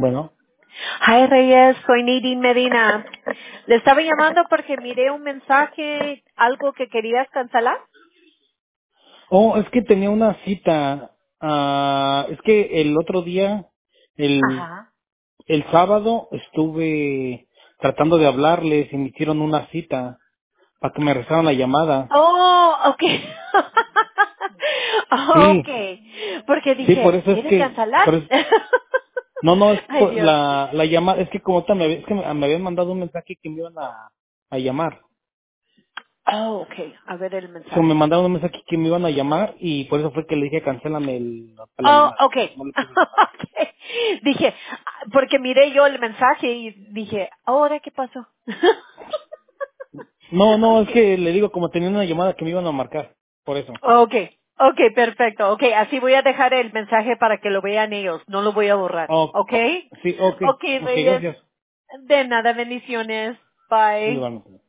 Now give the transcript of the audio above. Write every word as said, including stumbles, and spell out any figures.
Bueno. Hi Reyes, soy Nadine Medina. Le estaba llamando porque miré un mensaje, algo que querías cancelar. Oh, es que tenía una cita. Ah, es que el otro día, el, Ajá. el sábado, estuve tratando de hablarles y me hicieron una cita para que me regresaran la llamada. Oh, okay. Sí, Okay. Porque sí, por dije, eso es ¿quiere que, cancelar? por eso- no, no, es Ay por Dios. la, la llamada, es que como tal, me, había- es que me, me habían mandado un mensaje que me iban a, a llamar. Oh, okay. A ver el So, me mensaje. mandaron un mensaje que me iban a llamar y por eso fue que le dije cancélame el, la Oh, llamada. okay. No le puse. Okay. Dije, ah, porque miré yo el mensaje y dije, ¿ahora qué pasó? No, no, es Okay. que le digo, como tenía una llamada que me iban a marcar, por eso. Okay, okay, perfecto. Okay, así voy a dejar el mensaje para que lo vean ellos. No lo voy a borrar. Oh, Okay. sí, ok, Okay, ok, Reyes. gracias. De nada, bendiciones. Bye. Igualmente.